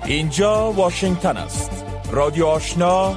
اینجا واشنگتن است. رادیو آشنا،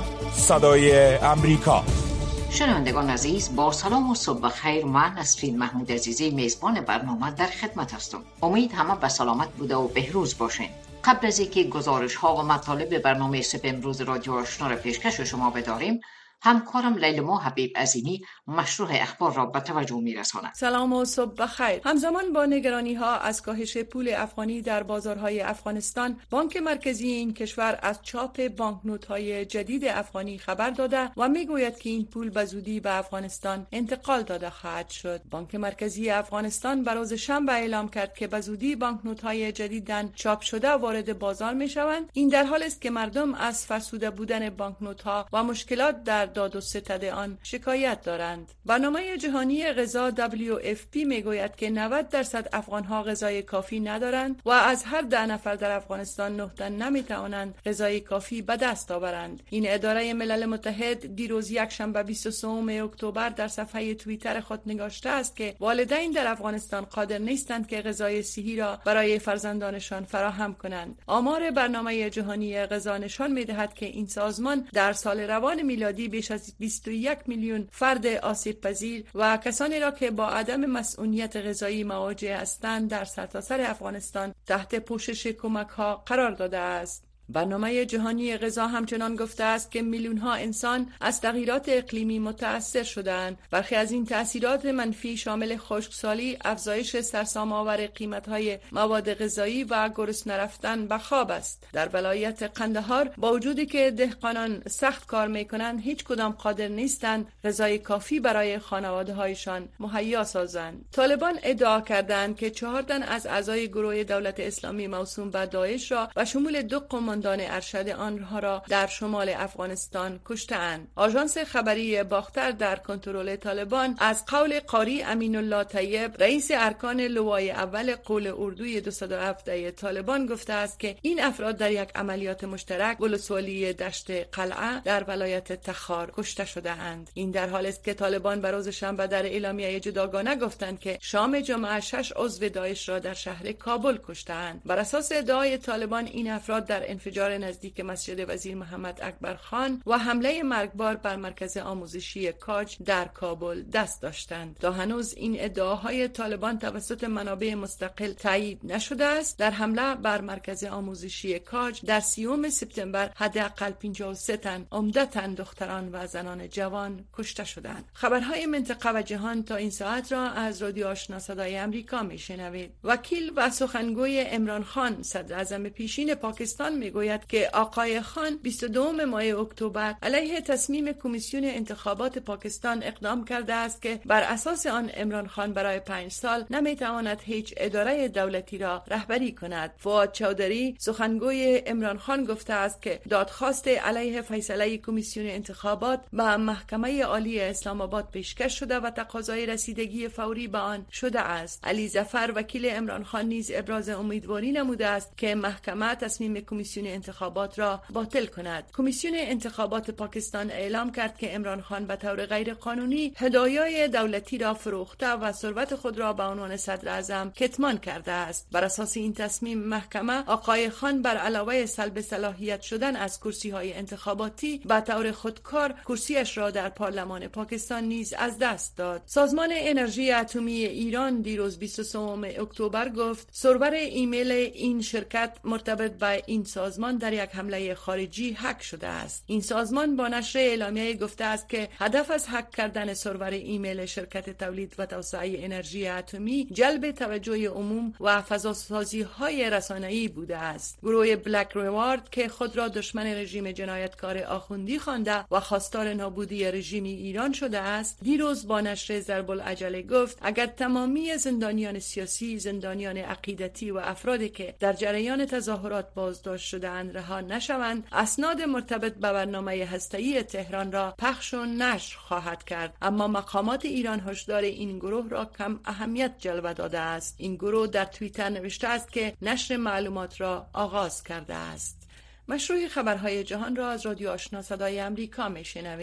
صدای امریکا. شنوندگان عزیز، با سلام و صبح خیر. من نسرین محمود عزیزی میزبان برنامه در خدمت هستم. امید همه به سلامت بوده و بهروز باشین. قبل از اینکه گزارش ها و مطالب برنامه صبح امروز رادیو آشنا را پیشکش شما بداریم، همکارم لیلا حبیب عظیمی مشروع اخبار را به توجه می‌رساند. سلام و صبح بخیر. همزمان با نگرانی‌ها از کاهش پول افغانی در بازارهای افغانستان، بانک مرکزی این کشور از چاپ بانکنوت‌های جدید افغانی خبر داده و می‌گوید که این پول به زودی به افغانستان انتقال داده خواهد شد. بانک مرکزی افغانستان به روز شنبه اعلام کرد که به زودی بانکنوت‌های جدیداً چاپ شده وارد بازار می‌شوند. این در حالی است که مردم از فرسوده بودن بانکنوت‌ها و مشکلات در داد و ستد آن شکایت دارند. برنامه جهانی غذا WFP میگوید که 90% افغانها غذای کافی ندارند و از هر 10 نفر در افغانستان 9 تن نمیتوانند غذای کافی به دست آورند. این اداره ملل متحد دیروز یکشنبه 23 اکتبر در صفحه توییتر خود نگاشته است که والدین در افغانستان قادر نیستند که غذای صحی را برای فرزندانشان فراهم کنند. آمار برنامه جهانی غذا نشان میدهد که این سازمان در سال روان میلادی بیش از 21 میلیون فرد آسیب پذیر و کسانی را که با عدم مسئولیت غذایی مواجه هستند در سرتاسر افغانستان تحت پوشش کمک‌ها قرار داده است. برنامه جهانی غذا همچنان گفته است که میلیون‌ها انسان از تغییرات اقلیمی متأثر شده‌اند. برخی از این تأثیرات منفی شامل خشکسالی، افزایش سرسام‌آور قیمت‌های مواد غذایی و گرسنه رفتن به خواب است. در ولایت قندهار با وجودی که دهقانان سخت کار می‌کنند، هیچ کدام قادر نیستند غذای کافی برای خانواده‌هایشان مهیا سازند. طالبان ادعا کردند که 4 تن از اعضای گروه دولت اسلامی موسوم به داعش را و شمول 2 قماندان ارشد آنها را در شمال افغانستان کشته‌اند. آژانس خبری باختر در کنترل طالبان از قول قاری امین الله طیب، رئیس ارکان لوای اول قول اردوی 207 طالبان گفته است که این افراد در یک عملیات مشترک ولسوالی دشت قلعه در ولایت تخار کشته شده‌اند. این در حالی است که طالبان به روز شنبه در اعلامیه جداگانه گفتند که شام جمعه 6 عضو داعش را در شهر کابل کشته‌اند. بر اساس ادعای طالبان این افراد در انفجار نزدیک مسجد وزیر محمد اکبر خان و حمله مرگبار بر مرکز آموزشی کاج در کابل دست داشتند. تا هنوز این ادعاهای طالبان توسط منابع مستقل تایید نشده است. در حمله بر مرکز آموزشی کاج در 30 سپتامبر حداقل 53 تن عمدتاً دختران و زنان جوان کشته شدند. خبرهای منطقه و جهان تا این ساعت را از رادیو آشنا صدای امریکا میشنوید. وکیل و سخنگوی عمران خان صدر اعظم پیشین پاکستان میگوید که آقای خان 22 ماه اکتبر علیه تصمیم کمیسیون انتخابات پاکستان اقدام کرده است که بر اساس آن عمران خان برای 5 سال نمیتواند هیچ اداره دولتی را رهبری کند. فؤاد چودری سخنگوی عمران خان گفته است که دادخواست علیه فیصله کمیسیون انتخابات به محکمه عالی اسلام آباد پیشکش شده و تقاضای رسیدگی فوری به آن شده است. علی ظفر وکیل عمران خان نیز ابراز امیدواری نموده است که محکمه تصمیم کمیسیون انتخابات را باطل کند. کمیسیون انتخابات پاکستان اعلام کرد که عمران خان به طور غیر قانونی هدایای دولتی را فروخته و ثروت خود را به عنوان صدر اعظم کتمان کرده است. بر اساس این تصمیم محکمه آقای خان بر علاوه سلب صلاحیت شدن از کرسی‌های انتخاباتی به طور خودکار کرسیش را در پارلمان پاکستان نیز از دست داد. سازمان انرژی اتمی ایران دیروز 23 اکتبر گفت سرور ایمیل این شرکت مرتبط به این سازمان در یک حمله خارجی هک شده است. این سازمان با نشر اعلامیه گفته است که هدف از هک کردن سرور ایمیل شرکت تولید و توسعه انرژی اتمی جلب توجه عموم و فضاسازی‌های رسانه‌ای بوده است. گروه بلک ریوارد که خود را دشمن رژیم جنایتکار آخوندی خوانده و خواستار نابودی رژیم ایران شده است، دیروز با نشر ضرب العجله گفت اگر تمامی زندانیان سیاسی، زندانیان عقیدتی و افرادی که در جریان تظاهرات بازداشت شده‌اند رها نشوند، اسناد مرتبط به برنامه هسته‌ای تهران را پخش و نشر خواهد کرد. اما مقامات ایران هشدار این گروه را کم اهمیت جلوه داده است. این گروه در توییتر نوشته است که نشر معلومات را آغاز کرده است. مشروع خبرهای جهان را از رادیو آشنا صدای امریکا میشنوید.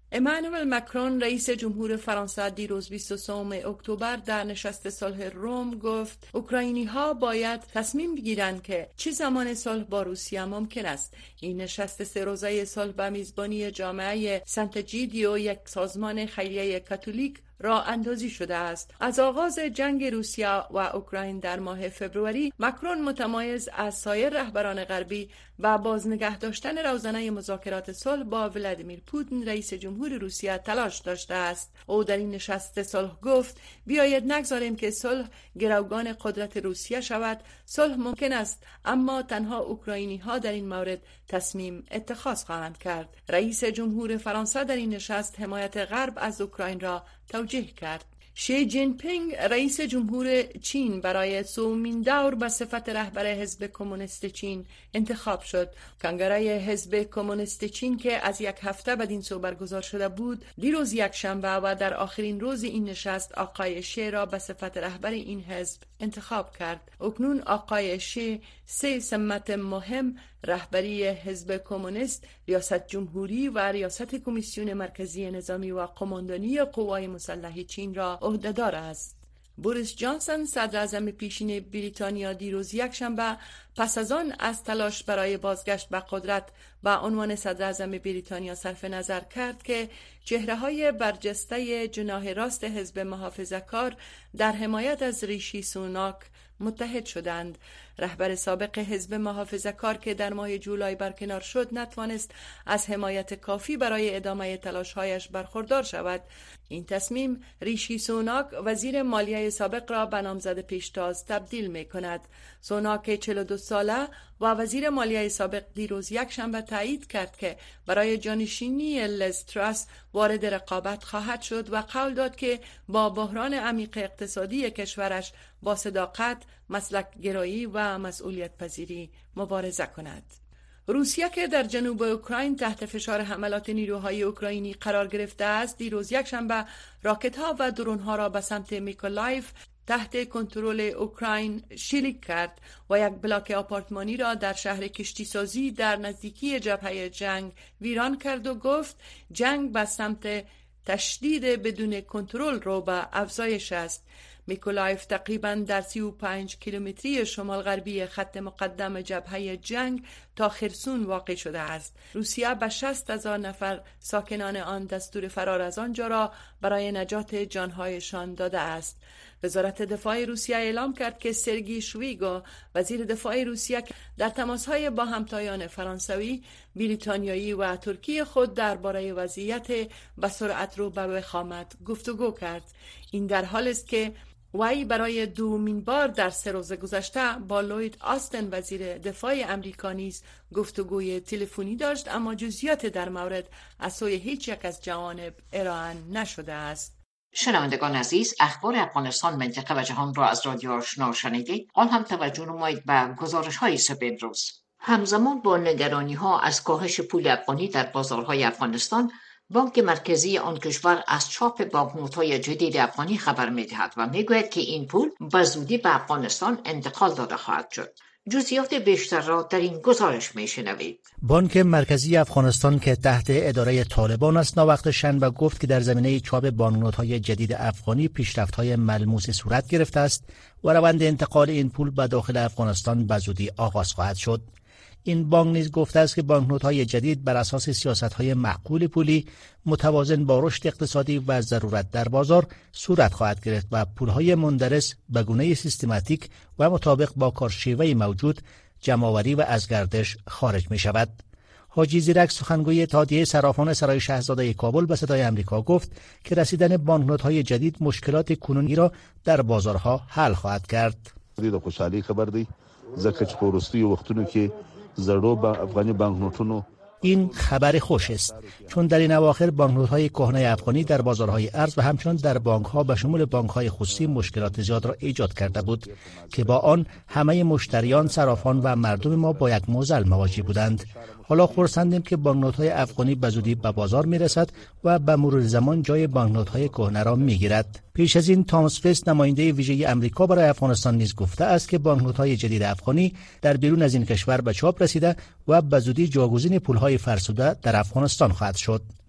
امانوئل مکرون رئیس جمهور فرانسه دیروز 23 اکتبر در نشست صلح روم گفت اوکراینی‌ها باید تصمیم بگیرند که چه زمان صلح با روسیه ممکن است. این نشست 3 روزه صلح به میزبانی جامعه سنت جیدیو، یک سازمان خیریه کاتولیک، راه اندازی شده است. از آغاز جنگ روسیه و اوکراین در ماه فوریه، مکرون متمایز از سایر رهبران غربی و بازنگه داشتن روزانه مذاکرات صلح با ولادیمیر پوتین رئیس جمهور روسیه تلاش داشته است. او در این نشست صلح گفت بیایید نگذاریم که صلح گروگان قدرت روسیه شود. صلح ممکن است، اما تنها اوکراینی ها در این مورد تصمیم اتخاذ خواهند کرد. رئیس جمهور فرانسه در این نشست حمایت غرب از اوکراین را توجیه کرد. شی جین پینگ رئیس جمهور چین برای سومین دور به صفت رهبر حزب کمونیست چین انتخاب شد. کنگره حزب کمونیست چین که از یک هفته بدین سو برگزار شده بود، دیروز یکشنبه و در آخرین روز این نشست آقای شی را به صفت رهبر این حزب انتخاب کرد. اکنون آقای شی 3 سمت مهم، رهبری حزب کمونیست، ریاست جمهوری و ریاست کمیسیون مرکزی نظامی و قماندانی قوای مسلح چین را عهدهدار است. بوریس جانسون صدر اعظم پیشین بریتانیا دیروز یکشنبه پس از آن از تلاش برای بازگشت به قدرت به عنوان صدر اعظم بریتانیا صرف نظر کرد که چهره‌های برجسته جناح راست حزب محافظه‌کار در حمایت از ریشی سوناک متحد شدند. رهبر سابق حزب محافظه‌کار که در ماه جولای برکنار شد نتوانست از حمایت کافی برای ادامه تلاش‌هایش برخوردار شود. این تصمیم ریشی سوناک وزیر مالیه سابق را به نامزد پیشتاز تبدیل می‌کند. سوناک 42 ساله و وزیر مالیه سابق دیروز یکشنبه تایید کرد که برای جانشینی لیز تراس وارد رقابت خواهد شد و قول داد که با بحران عمیق اقتصادی کشورش با صداقت، مسلک گرایی و مسئولیت پذیری مبارزه کند. روسیه که در جنوب اوکراین تحت فشار حملات نیروهای اوکراینی قرار گرفته است، دیروز یکشنبه راکت‌ها و درون‌ها را به سمت میکولایف تحت کنترل اوکراین شلیک کرد و یک بلاک آپارتمانی را در شهر کشتیسازی در نزدیکی جبهه جنگ ویران کرد و گفت جنگ به سمت تشدید بدون کنترل رو به افزایش است. میکولایف تقریباً در 35 کیلومتری شمال غربی خط مقدم جبهه جنگ تا خرسون واقع شده است. روسیه به 60,000 نفر ساکنان آن دستور فرار از آنجا را برای نجات جانهایشان داده است. وزارت دفاع روسیه اعلام کرد که سرگئی شویگو وزیر دفاع روسیه در تماس‌های با همتایان فرانسوی، بریتانیایی و ترکی خود درباره وضعیت به سرعت رو به وخامت گفتگو کرد. این در حالی است که وی برای دومین بار در 3 روز گذشته با لوید آستن وزیر دفاع امریکا نیز گفتگوی تلفنی داشت، اما جزئیات در مورد از سوی هیچ یک از جوانب ارائه نشده است. شنوندگان عزیز، اخبار افغانستان، منطقه و جهان را از رادیو آشنا شنیدید. آن هم توجه نمایید به گزارش‌های صبح امروز. همزمان با نگرانی‌ها از کاهش پول افغانی در بازارهای افغانستان، بانک مرکزی آن کشور از چاپ بانکنوت‌های جدید افغانی خبر می‌دهد و می‌گوید که این پول به زودی به افغانستان انتقال داده خواهد شد. جزئیات بیشتر را در این گزارش می‌شنوید. بانک مرکزی افغانستان که تحت اداره طالبان است، ناوقت شنبه گفت که در زمینه چاپ بانکنوت‌های جدید افغانی پیشرفت‌های ملموسی صورت گرفته است و روند انتقال این پول به داخل افغانستان به زودی آغاز خواهد شد. این بانک نیز گفته است که بانکنوت‌های جدید بر اساس سیاست‌های معقول پولی متوازن با رشد اقتصادی و ضرورت در بازار صورت خواهد گرفت و پول‌های مندرس به گونه سیستماتیک و مطابق با کارشیوه موجود جمع‌آوری و از گردش خارج می‌شود. حاجی زیرک سخنگوی اتحادیه صرافان سرای شاهزاده کابل به صدای آمریکا گفت که رسیدن بانکنوت‌های جدید مشکلات کنونی را در بازارها حل خواهد کرد. د خوشحالي خبر دی ځکه چې په وروستیو وختونو کې زړو افغاني بانکنوتونو این خبر خوش است، چون در این اواخر بانکنوت‌های کهنه افغانی در بازارهای ارز و همچنین در بانک‌ها به شمول بانک‌های خصوصی مشکلات زیاد را ایجاد کرده بود که با آن همه مشتریان، صرافان و مردم ما با یک معضل مواجه بودند. حالا خرسندیم که بانکنوت‌های افغانی به زودی به بازار میرسد و به مرور زمان جای بانکنوت‌های کهنه را میگیرد. پیش از این تامس فیست نماینده ویژه آمریکا برای افغانستان نیز گفته است که بانکنوت‌های جدید افغانی در بیرون از این کشور به چاپ رسیده و به زودی جاگزین پول‌های فرسوده در افغانستان خواهد شد.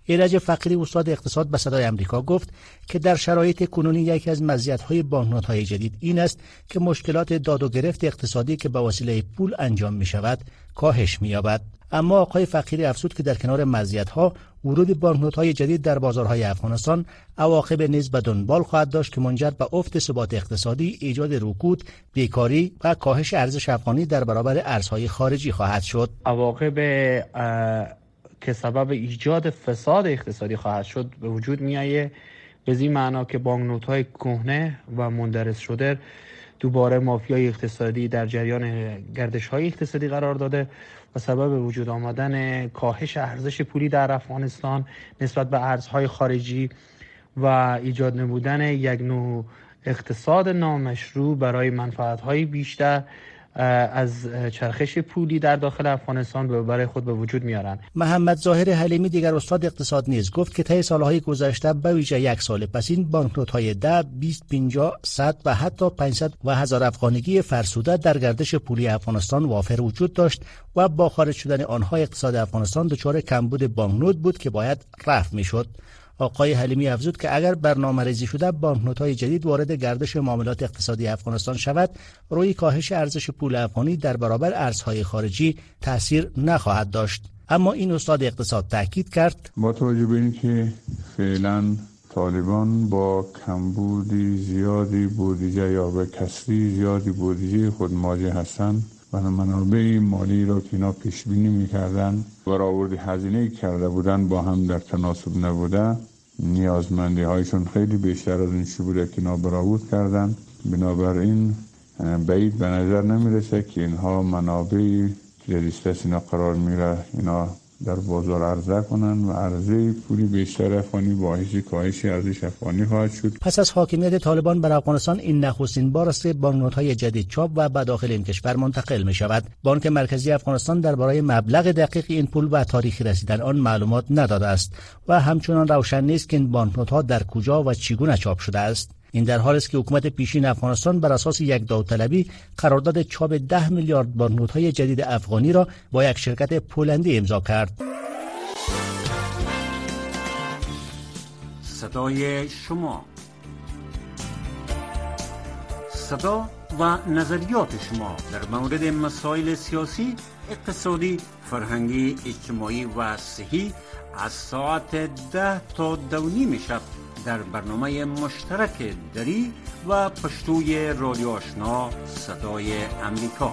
ایرج فقیری استاد اقتصاد به صدای آمریکا گفت که در شرایط کنونی یکی از مزیت‌های بانک‌نوت‌های جدید این است که مشکلات داد و گرفت اقتصادی که به وسیله پول انجام می‌شود کاهش می‌یابد. اما آقای فقیری افزود که در کنار مزیت‌ها ورود بانک‌نوت‌های جدید در بازارهای افغانستان عواقب نیز به دنبال خواهد داشت که منجر به افت ثبات اقتصادی، ایجاد رکود، بیکاری و کاهش ارزش افغانی در برابر ارزهای خارجی خواهد شد. عواقب که سبب ایجاد فساد اقتصادی خواهد شد به وجود میآید، به این معنا که بانک‌نوت‌های کهنه و مندرس شده دوباره مافیای اقتصادی در جریان گردش‌های اقتصادی قرار داده و سبب وجود آمدن کاهش ارزش پولی در افغانستان نسبت به ارزهای خارجی و ایجاد نمودن یک نوع اقتصاد نامشروع برای منفعت‌های بیشتر از چرخش پولی در داخل افغانستان برای خود به وجود میارن. محمد ظاهر حلیمی دیگر استاد اقتصاد نیز گفت که طی سالهای گذشته به ویژه یک سال پس این بانکنوت‌های 10، 20، 50، 100 و حتی 500 و هزار افغانیگی فرسوده در گردش پولی افغانستان وافر وجود داشت و با خارج شدن آنها اقتصاد افغانستان دچار کمبود بانکنوت بود که باید رفع میشد. آقای حلیمی افزود که اگر برنامه‌ریزی شده بانکنوت‌های جدید وارد گردش معاملات اقتصادی افغانستان شود، روی کاهش ارزش پول افغانی در برابر ارزهای خارجی تأثیر نخواهد داشت. اما این استاد اقتصاد تاکید کرد با توجه به اینکه فعلا طالبان با کمبودی زیادی بودجه یا به کسری زیادی بودجه خود مواجه هستند و منابع مالی را که اینا پیش بینی می‌کردند برآورد هزینه کرده بودند با هم در تناسب نبوده، نیازمندی هایشون خیلی بیشتر از این بوده که اینا برآورد کردند. بنابراین بعید به نظر نمیرسه که اینها منابعی که در دست اینا قرار میره اینا در بازار عرضه کنند و عرضه پولی بیشتر افغانی باعث کاهش ارزش افغانی خواهد شد. پس از حاکمیت طالبان بر افغانستان این نخستین بار است که بانکنوت‌های جدید چاپ و به داخل این کشور منتقل می شود. بانک مرکزی افغانستان درباره مبلغ دقیق این پول و تاریخ رسیدن آن معلومات نداده است و همچنان روشن نیست که این بانکنوت‌ها در کجا و چگونه چاپ شده است. این در حالی است که حکومت پیشین افغانستان بر اساس یک داوطلبی قرارداد چاپ 10 میلیارد بانکنوت‌های جدید افغانی را با یک شرکت پولندی امضا کرد. صدای شما، صدا و نظریات شما در مورد مسائل سیاسی، اقتصادی، فرهنگی، اجتماعی و صحی از ساعت 10 تا 2:30 شب در برنامه مشترک دری و پشتوی رادیو آشنا صدای امریکا.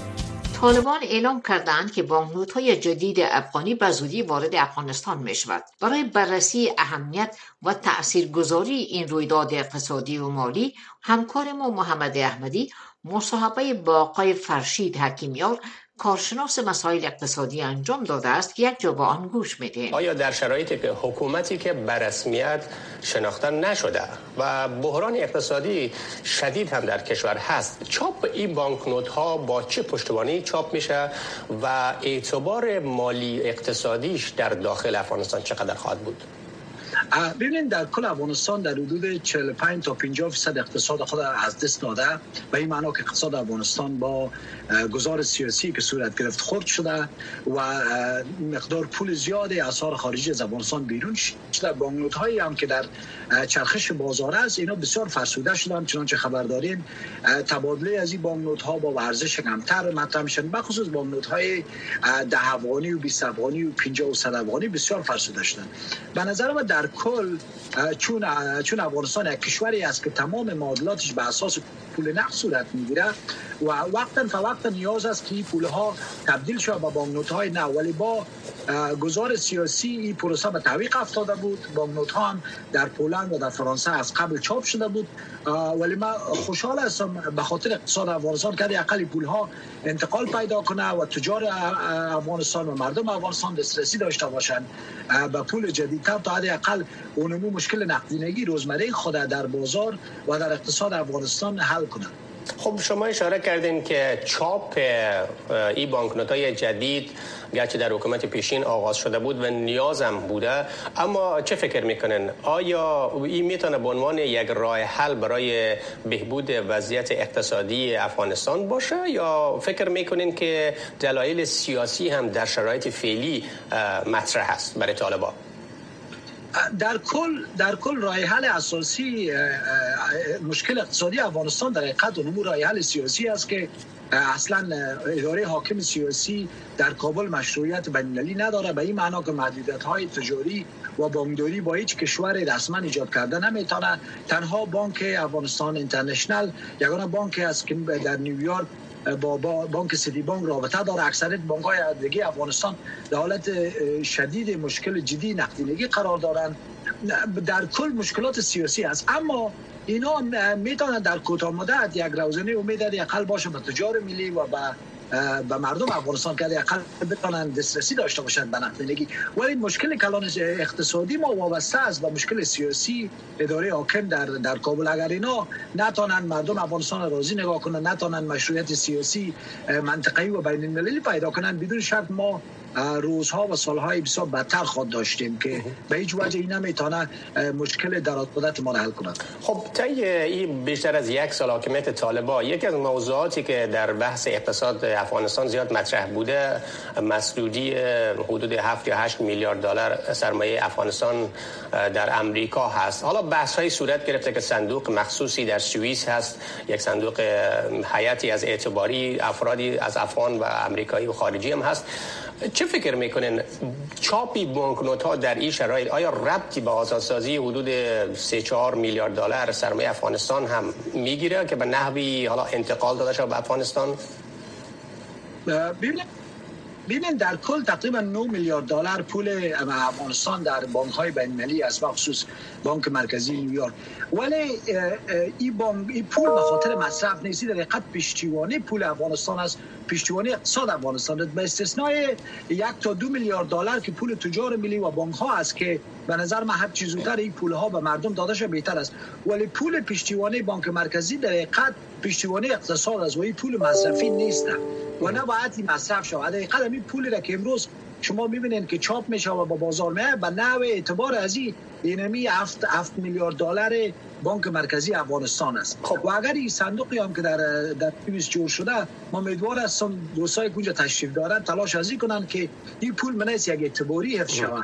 طالبان اعلام کردند که بانکنوت‌های جدید افغانی به زودی وارد افغانستان می‌شود. برای بررسی اهمیت و تاثیرگذاری این رویداد اقتصادی و مالی، همکار ما محمد احمدی مصاحبه با آقای فرشید حکیمیار کارشناس مسائل اقتصادی انجام داده است که یک جا با آن گوش میدیم. آیا در شرایطی که حکومتی که به رسمیت شناخته نشده و بحران اقتصادی شدید هم در کشور هست، چاپ این بانکنوت ها با چه پشتوانه‌ای چاپ میشه و اعتبار مالی اقتصادیش در داخل افغانستان چقدر خواهد بود؟ ببینید در کل افغانستان در حدود 45 تا 50% اقتصاد خود از دست داده، به این معنا که اقتصاد افغانستان با گزار سیاسی که صورت گرفت خرد شده و مقدار پول زیادی اسعار خارجی از افغانستان بیرون شده. بانکنوت هایی هم که در چرخش بازار است اینا بسیار فرسوده شدن، چنانچه خبر دارین تبادله از این بانکنوت ها با ارزش کمتر مطرح میشن، به خصوص بانکنوت های 10 افغانی و 20 افغانی و 50 و 100 افغانی بسیار فرسوده شدن. به نظر من در کل چون افغانستان یک کشوری است که تمام معادلاتش به اساس پول نقد صورت میگیره و وقتا فوقتا نیاز است که این پول ها تبدیل شود به بانکنوت های نه، ولی با گزار سیاسی این پروسه به تعویق افتاده بود. بانکنوت ها هم در پولند و در فرانسه از قبل چاپ شده بود، ولی من خوشحال هستم به خاطر اقتصاد افغانستان که حداقل پول ها انتقال پیدا کنه و تجار افغانستان و مردم افغانستان دسترسی داشته باشند به پول جدیدتر تا حداقل اونمو مشکل نقدینگی روزمره خود در بازار و در اقتصاد افغانستان حل کنند. خب شما اشاره کردین که چاپ این بانکنوت‌های جدید گرچه در حکومت پیشین آغاز شده بود و نیازم بوده، اما چه فکر میکنن؟ آیا این میتونه به عنوان یک راه حل برای بهبود وضعیت اقتصادی افغانستان باشه یا فکر میکنین که دلایل سیاسی هم در شرایط فعلی مطرح است برای طالبان؟ در کل راه حل اساسی مشکل اقتصادی افغانستان در حقیقت اون راه حل سیاسی است که اصلا اداره حاکم سیاسی در کابل مشروعیت بین‌المللی نداره، به این معنا که محدودیت‌های تجاری و بانکداری با هیچ کشور رسما ایجاد کرده نمیتونه. تنها بانک افغانستان اینترنشنال یگانه بانک است که در نیویورک با بانک سیتی بانک رابطه داره. اکثریت بانک‌های دیگه افغانستان در حالت شدید مشکل جدی نقدینگی قرار دارند. در کل مشکلات سیاسی است، اما اینا میتونن در کوتاه مدت یک روزنه امید اقل باشه به تجار ملی و به مردم افغانستان که اقل بتونن دسترسی داشته باشند به نقدینگی. ولی مشکل کلان اقتصادی ما وابسته است به مشکل سیاسی اداره حاکم در کابل. اگر اینا نتونن مردم افغانستان راضی نگاه کنن، نتونن مشروعیت سیاسی منطقه‌ای و بین المللی پیدا کنن، بدون شک ما روزها و سالهای بسیار بدتر خود داشتیم که به هیچ وجه این نمیتونه مشکل درازمدت ما را حل کنه. خب طی این بیشتر از یک سال حاکمیت طالبان، یکی از موضوعاتی که در بحث اقتصاد افغانستان زیاد مطرح بوده مسدودی حدود 7 یا 8 میلیارد دلار سرمایه افغانستان در امریکا هست. حالا بحث‌های صورت گرفته که صندوق مخصوصی در سوئیس هست، یک صندوق هیئتی از اعتباری افرادی از افغان و امریکایی و خارجی هم هست. چه فکر میکنین چاپی بانکنوت ها در این شرایط آیا ربطی به آزادسازی حدود 3-4 میلیارد دلار سرمایه افغانستان هم میگیره که به نحوی حالا انتقال داده شده به افغانستان؟ ببینید در کل تقریبا 9 میلیارد دلار پول افغانستان در بانک‌های بین‌المللی است، بخصوص بانک مرکزی نیویورک. ولی این پول به خاطر مصرف نیست، در حقیقت پشتیبانی پول افغانستان است، پشتیبانی اقتصاد افغانستان است، به استثنای 1 تا 2 میلیارد دلار که پول تجار ملی و بانک‌ها است که به نظر من هر چیز زودتر این پول‌ها به مردم داده شه بهتر است. ولی پول پشتیبانی بانک مرکزی در حقیقت پشتیبانی اقتصاد است و این پول مصرفی نیست و نباید این مصرف شود. در حقیقت این پولی را که امروز شما می‌بینید که چاپ میشه و با بازار میاد، به نحو اعتبار از اینمی 7 میلیارد دلار بانک مرکزی افغانستان است. خب و اگر این صندوقی هم که در سوئیس جور شده، ما امیدوار هستم دوستای اونجا تشریف دارن تلاش ازی کنن که این پول منیس یک اعتباری حفظ شود.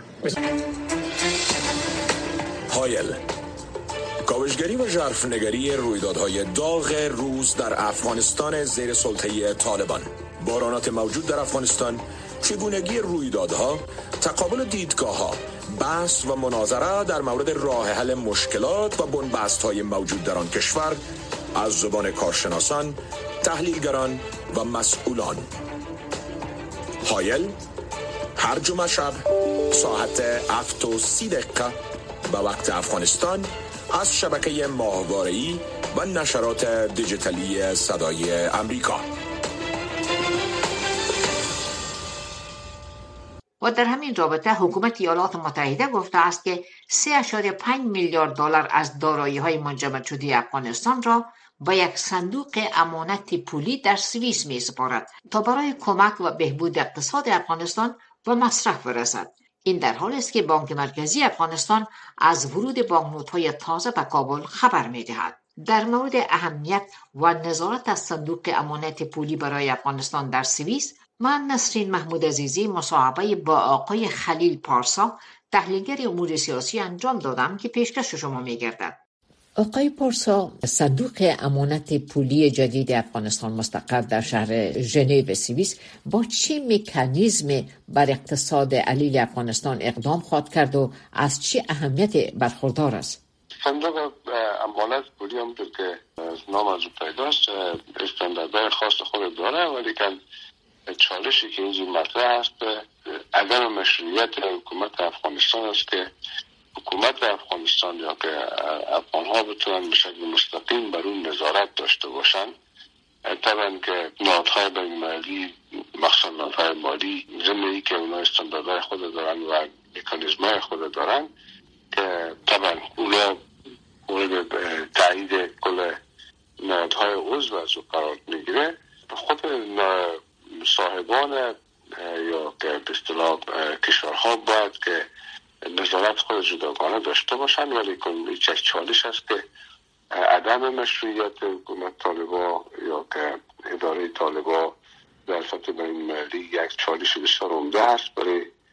هایل کاوشگری و ژرفنگری رویدادهای داغ روز در افغانستان زیر سلطه طالبان، بحرانات موجود در افغانستان، چگونگی رویدادها، تقابل دیدگاه‌ها، بحث و مناظره در مورد راه حل مشکلات و بنبست‌های موجود در آن کشور از زبان کارشناسان، تحلیلگران و مسئولان. هایل هر جمعه شب ساعت 7:30 به وقت افغانستان از شبکه ماهواره‌ای و نشرات دیجیتالی صدای امریکا. و در همین رابطه حکومت ایالات متحده گفته است که 3.5 میلیارد دلار از دارایی‌های منجمد شده افغانستان را با یک صندوق امانت پولی در سوئیس می‌سپارد تا برای کمک و بهبود اقتصاد افغانستان به مصرف برسد. این در حالی است که بانک مرکزی افغانستان از ورود بانکنوت‌های تازه به کابل خبر می‌دهد. در مورد اهمیت و نظارت از صندوق امانت پولی برای افغانستان در سوئیس، من نسرین محمود عزیزی مصاحبه با آقای خلیل پارسا، تحلیلگر امور سیاسی انجام دادم که پیشکش شما می‌گردد. آقای پارسا، صندوق امانت پولی جدید افغانستان مستقر در شهر ژنو سوئیس با چه مکانیزم بر اقتصاد علیل افغانستان اقدام خواهد کرد و از چه اهمیت برخوردار است؟ صندوق امانت پولی همونطور که نام از پیداست استانداردهای خاص خود داره، ولی که چالشی که اینجا مطرح است عدم مشروعیت حکومت افغانستان است که حکومت افغانستان یا که افغان‌ها بتونن به شکل مستقیم بر اون نظارت داشته باشن. طبعا که نهادهای بین‌المللی مخصوصا نهادهای مالی ضمن که اونا استانداردهای خود دارن و مکانیزم‌های خود دارن که طبعا اونا مورد تایید کل نهادهای عضو از قرار میگیره. خود صاحبان یا که به اصطلاح کشورها باید که نظارت خود جداگانه داشته باشن، ولی یک چالش است که عدم مشروعیت حکومت طالبان یا که اداره طالبان در سطح بین‌المللی یک چالش بسیار عمده است برای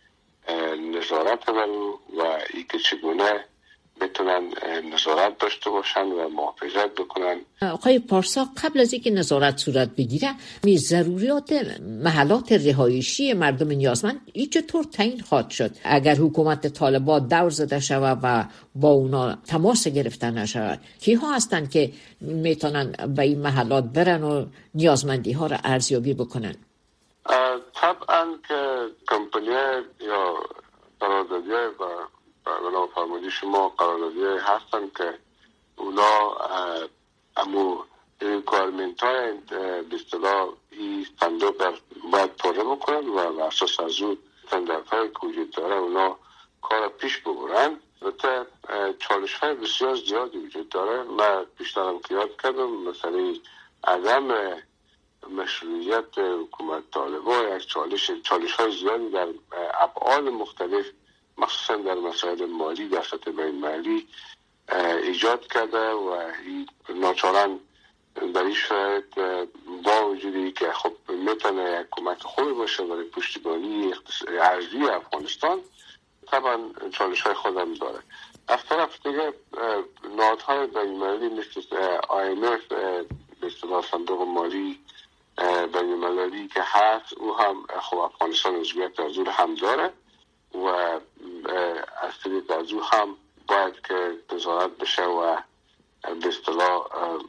نظارت بر و ای که چگونه بتونن نظارت داشته باشن و محافظت بکنن. آقای پارسا، قبل از اینکه نظارت صورت بگیره ضروریات محلات رهایشی مردم نیازمند این چطور تعیین خواهد شد اگر حکومت طالبان دور زده شود و با اونا تماس گرفته نشود؟ کیها هستند که میتونن به این محلات برن و نیازمندی ها را ارزیابی بکنن؟ طبعا که کمپانی یا قراردادی و بنا فرمودی شما قراردادی هستن که اونا امو ریکوایرمنت های به اصطلاح این صندوق باید پره بکنن و اساس از اون استانداردهای که وجود داره اونا کار پیش ببرن. البته چالش های بسیار زیادی وجود داره. من بیشترم که یاد کردم مثلا عدم مشروعیت حکومت طالبان یک چالش های زیادی در ابعاد مختلف مخصوصا در مسائل مالی در سطح بین‌المللی ایجاد کرده و ناچارن در این شرایط با وجودی که خب میتونه یک کمک خوبی باشه برای پشتیبانی ارضی افغانستان، طبعا چالش های خودم داره. از طرف دیگه نهادهای بین‌المللی مثل IMF به اصطلاح صندوق مالی بین‌المللی که هست، او هم خب افغانستان عضویت از اون هم داره و از طریق از او هم باید که نظارت بشه و به اصطلاح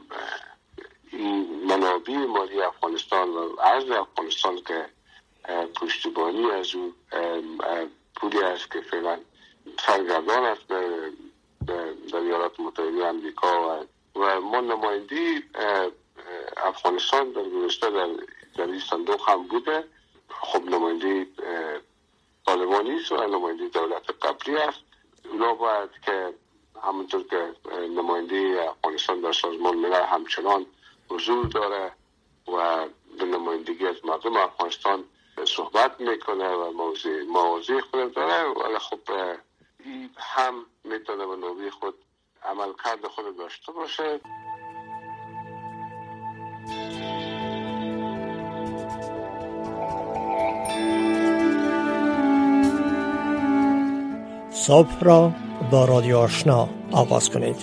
این منابع مالی افغانستان و ارز افغانستان که پشتیبانی از او پولی است که فعلا سرگردان است در ایالات متحده آمریکا و ما نمایندی افغانستان در گذشته در این صندوق هم بوده. خب نمایندی طالبانی است و نماینده دولت قبلی است. اونا باید که همونطور که نماینده افغانستان در سازمان ملل همچنان حضور داره و به نمایندگی از مردم افغانستان صحبت میکنه و مواضع خود داره، ولی خب این هم میتونه به نوبه خود عملکرد خود داشته باشه. صبح را با رادیو آشنا آغاز کنید.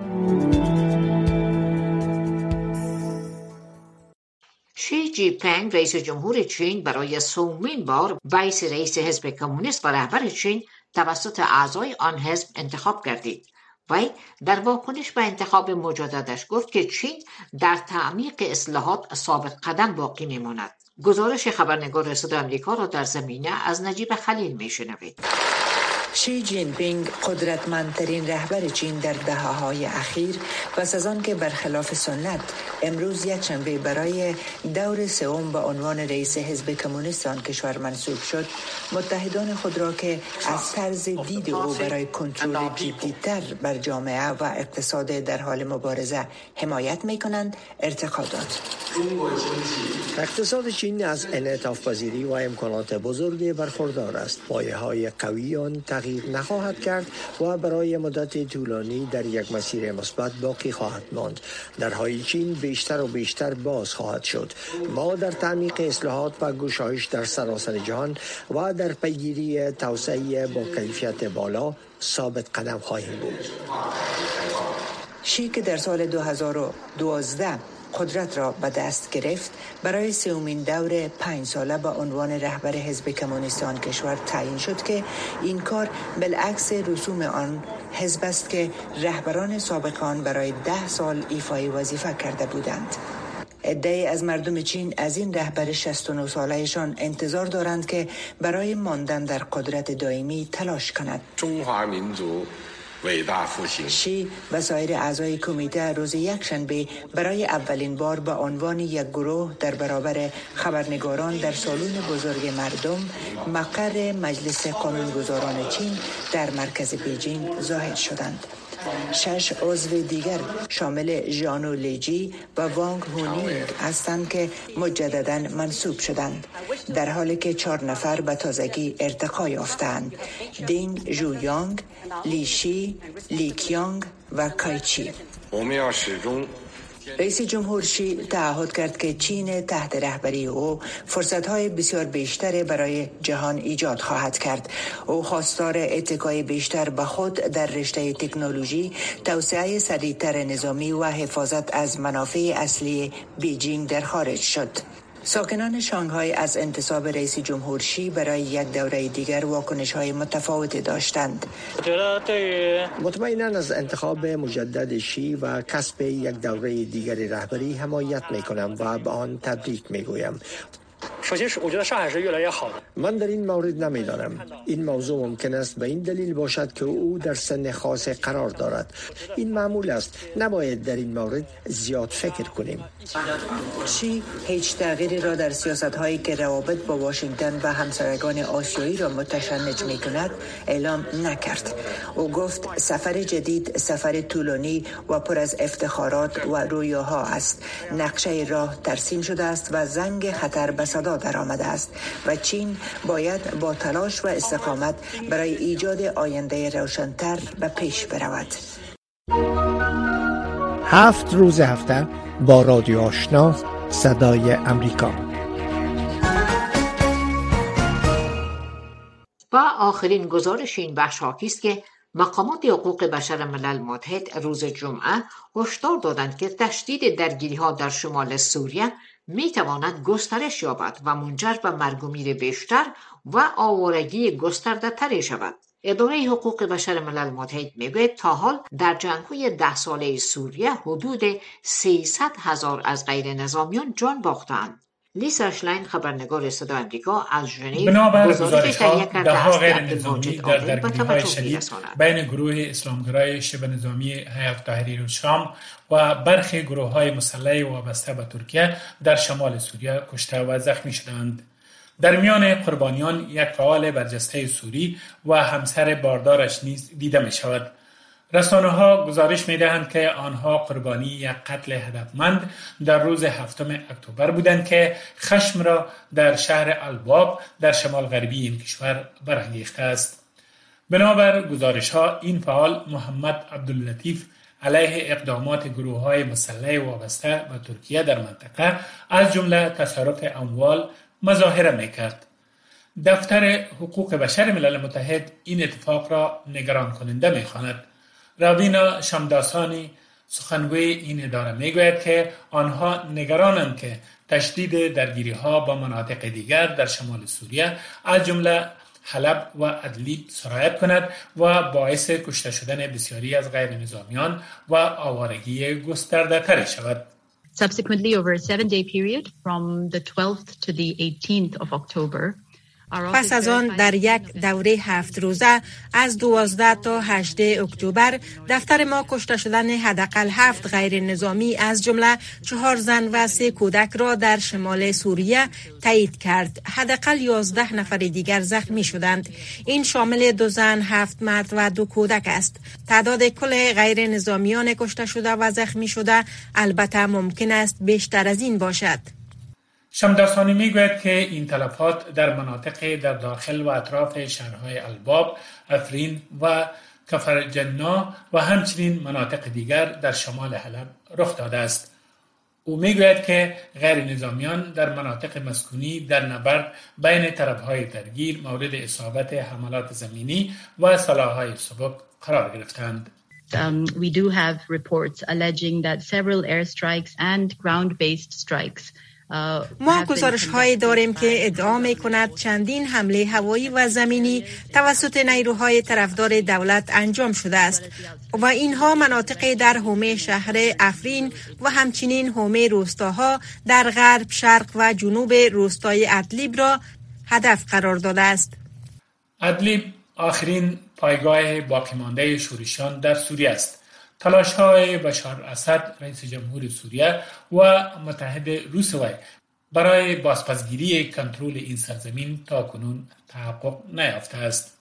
شی جی پینگ رئیس جمهور چین برای سومین بار وایس رئیس حزب کمونیست و رهبر چین توسط اعضای آن حزب انتخاب گردید. وی در واکنش به انتخاب مجددش گفت که چین در تعمیق اصلاحات ثابت قدم باقی میماند. گزارش خبرنگار صدای آمریکا را در زمینه از نجیب خلیل میشنوید. شی جین پینگ قدرتمندترین رهبر چین در دهه‌های اخیر پس از آن که برخلاف سنت امروز یکشنبه برای دور سوم به عنوان رئیس حزب کمونیست آن کشور منصوب شد، متحدان خود را که از طرز دید او برای کنترل جدی‌تر بر جامعه و اقتصاد در حال مبارزه حمایت می‌کنند ارتقا داد. اقتصاد چین از انعطاف پذیری و امکانات بزرگی برخوردار است. پایه‌های قوی آن تغییر نخواهد کرد و برای مدت طولانی در یک مسیر مثبت باقی خواهد ماند. درهای چین بیشتر و بیشتر باز خواهد شد. ما در تعمیق اصلاحات و گشایش در سراسر جهان و در پیگیری توسعه با کیفیت بالا ثابت قدم خواهیم بود. شی که در سال 2012 قدرت را به دست گرفت، برای سومین دور 5 ساله به عنوان رهبر حزب کمونیست آن کشور تعیین شد که این کار بالعکس رسوم آن حزب است که رهبران سابق آن برای 10 سال ایفای وظیفه کرده بودند. عده‌ای از مردم چین از این رهبر 69 ساله‌شان انتظار دارند که برای ماندن در قدرت دائمی تلاش کند. شی و سایر اعضای کمیته روز یکشنبه برای اولین بار به عنوان یک گروه در برابر خبرنگاران در سالن بزرگ مردم مقر مجلس قانونگذاران چین در مرکز بیجینگ ظاهر شدند. 6 عضو دیگر شامل ژانو لیجی و وانگ هونینگ هستند که مجدداً منصوب شدند، در حالی که 4 نفر به تازگی ارتقا یافتند: دینگ ژویانگ، لی شی، لی کیانگ و کای چی. رئیس جمهور شی تعهد کرد که چین تحت رهبری او فرصت‌های بسیار بیشتری برای جهان ایجاد خواهد کرد. او خواستار اتکای بیشتر به خود در رشته تکنولوژی، توسعه سریعتر نظامی و حفاظت از منافع اصلی بیجینگ در خارج شد. ساکنان شانگهای از انتصاب رئیس جمهور شی برای یک دوره دیگر واکنش‌های متفاوتی داشتند. مطمئناً از انتخاب مجدد شی و کسب یک دوره دیگر رهبری حمایت می‌کنم و به آن تبریک می‌گویم. من در این مورد نمی‌دانم. این موضوع ممکن است به این دلیل باشد که او در سن خاص قرار دارد. این معمول است. نباید در این مورد زیاد فکر کنیم. شی هیچ تغییری را در سیاست‌هایی که روابط با واشنگتن و همسایگان آسیایی را متشنج می‌کند اعلام نکرد. او گفت سفر جدید سفر طولانی و پر از افتخارات و رویاها است. نقشه راه ترسیم شده است و زنگ خطر به صدا در آمده است و چین باید با تلاش و استقامت برای ایجاد آینده روشن‌تر به پیش برود. 7 روز هفته با رادیو آشنا صدای امریکا. و آخرین گزارش این بخش حاکی است که مقامات حقوق بشر ملل متحد روز جمعه هشدار دادند که تشدید درگیری‌ها در شمال سوریه می‌تواند گسترش یابد و منجر به مرگ و میر بیشتر و آوارگی گسترده‌تری شود. اداره حقوق بشر ملل متحد میگوید تا حال در جنگ‌های 10 ساله سوریه حدود 300,000 از غیر نظامیان جان باختند. لیسا شلاین خبرنگار صدای آمریکا از ژنو بنابر گزارش‌ها ده‌ها غیر نظامی در درگیری‌های شدید بین گروه اسلامگرای شبه نظامی هیئت تحریر الشام و برخی گروه‌های مسلح وابسته به ترکیه در شمال سوریه کشته و زخمی شدند. در میان قربانیان یک فعال برجسته سوری و همسر باردارش نیز دیده می شود. رسانه‌ها گزارش می‌دهند که آنها قربانی یک قتل هدفمند در روز 7 اکتبر بودند که خشم را در شهر الباب در شمال غربی این کشور برانگیخته است. بنابر گزارش‌ها این فعال محمد عبداللطیف علیه اقدامات گروه‌های مسلح وابسته به ترکیه در منطقه از جمله تصرف اموال مظاهره می‌کرد. دفتر حقوق بشر ملل متحد این اتفاق را نگران کننده می‌خواند. راوینا شمداسانی سخنگوی این اداره میگوید که آنها نگرانند که تشدید درگیری‌ها با مناطق دیگر در شمال سوریه از جمله حلب و ادلیب سرایت کند و باعث کشته شدن بسیاری از غیر نظامیان و آوارگی گسترده تری شود. Subsequently, over a 7-day period from the 12th to the 18th of October, پس از آن در یک دوره 7 روزه از 12 تا 18 اکتبر دفتر ما کشته شدن حداقل 7 غیر نظامی از جمله 4 زن و 3 کودک را در شمال سوریه تایید کرد. حداقل 11 نفر دیگر زخمی شدند. این شامل 2 زن، 7 مرد و 2 کودک است. تعداد کل غیر نظامیان کشته شده و زخمی شده البته ممکن است بیشتر از این باشد. شمداسانی میگوید که این تلفات در مناطق در داخل و اطراف شهرهای الباب، افرین و کفرجنا و همچنین مناطق دیگر در شمال حلب رخ داده است. او میگوید که غیر نظامیان در مناطق مسکونی در نبرد بین طرفهای درگیر مورد اصابت حملات زمینی و سلاح‌های سبک قرار گرفتند. We do have reports alleging that several airstrikes and ground-based strikes ما گزارش‌هایی داریم که ادعا می‌کند چندین حمله هوایی و زمینی توسط نیروهای طرفدار دولت انجام شده است و اینها مناطق در حومه شهر افرین و همچنین حومه روستاها در غرب، شرق و جنوب روستای ادلیب را هدف قرار داده است. ادلیب آخرین پایگاه باقی مانده شورشیان در سوریه است. تلاش‌های بشار اسد رئیس جمهور سوریه و متحد روسیه برای بازپسگیری کنترل این سرزمین تا کنون تحقق نیافته است.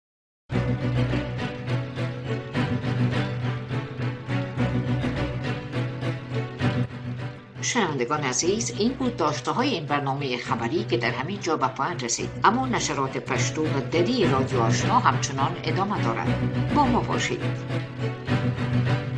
شنوندگان عزیز، این بود داشته‌های این برنامه خبری که در همین جا به پایان رسید، اما نشرات پشتو و دری رادیو آشنا همچنان ادامه دارد. با ما باشید.